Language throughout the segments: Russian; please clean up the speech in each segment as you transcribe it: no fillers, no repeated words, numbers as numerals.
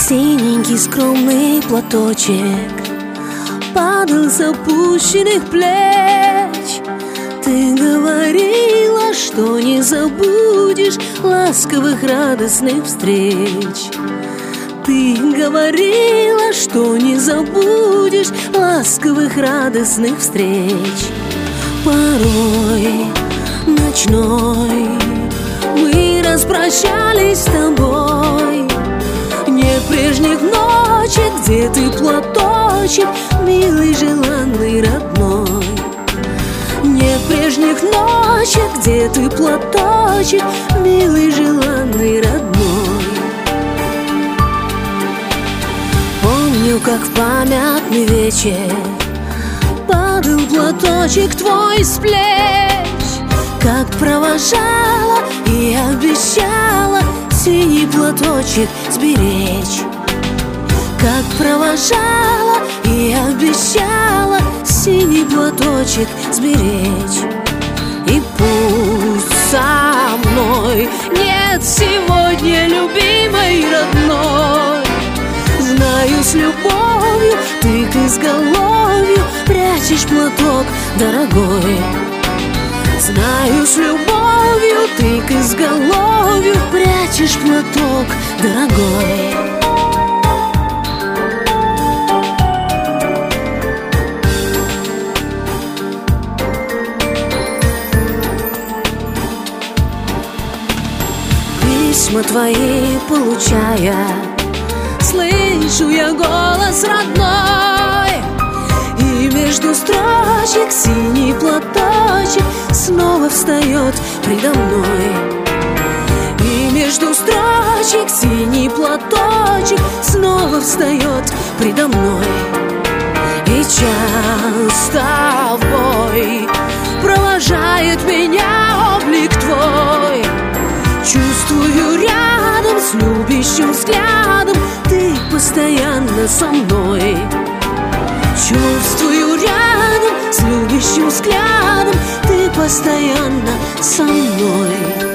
Синенький скромный платочек падал с опущенных плеч. Ты говорила, что не забудешь ласковых радостных встреч. Ты говорила, что не забудешь ласковых радостных встреч. Порой ночной мы распрощались с тобой. Не прежних ночей, где ты платочек, милый, желанный, родной. Не прежних ночей, где ты платочек, милый, желанный, родной. Помню, как в памятный вечер падал платочек твой с плеч, как провожала и обещала синий платочек сберечь. Как провожала и обещала синий платочек сберечь. И пусть со мной нет сегодня любимой, родной, знаю, с любовью ты к изголовью прячешь платок, дорогой. Знаю, с любовью ты к изголовью прячешь платок, дорогой. Письма твои получая, слышу я голос родной. И между строчек синий платочек снова встает предо мной. И между строчек синий платочек снова встает предо мной. И час с тобой провожает меня облик твой. Чувствую рядом с любящим взглядом ты постоянно со мной. Чувствую рядом с любящим взглядом ты постоянно со мной.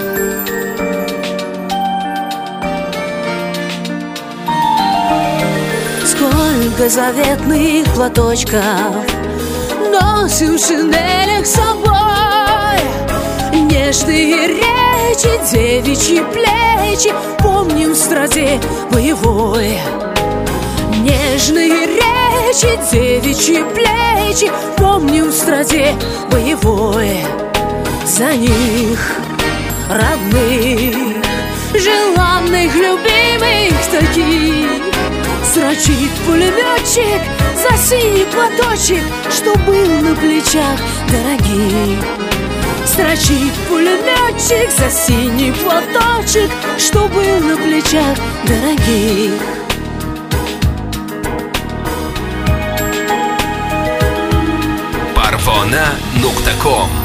Сколько заветных платочков носим в шинелях с собой. Нежные речи, девичьи плечи помним в страде боевой. Нежные речи, девичьи плечи помним в страде боевой. За них, родных, желанных, любимых таких, строчит пулеметчик за синий платочек, что был на плечах дорогих. Строчит пулеметчик за синий платочек, что был на плечах дорогих. Parvona.com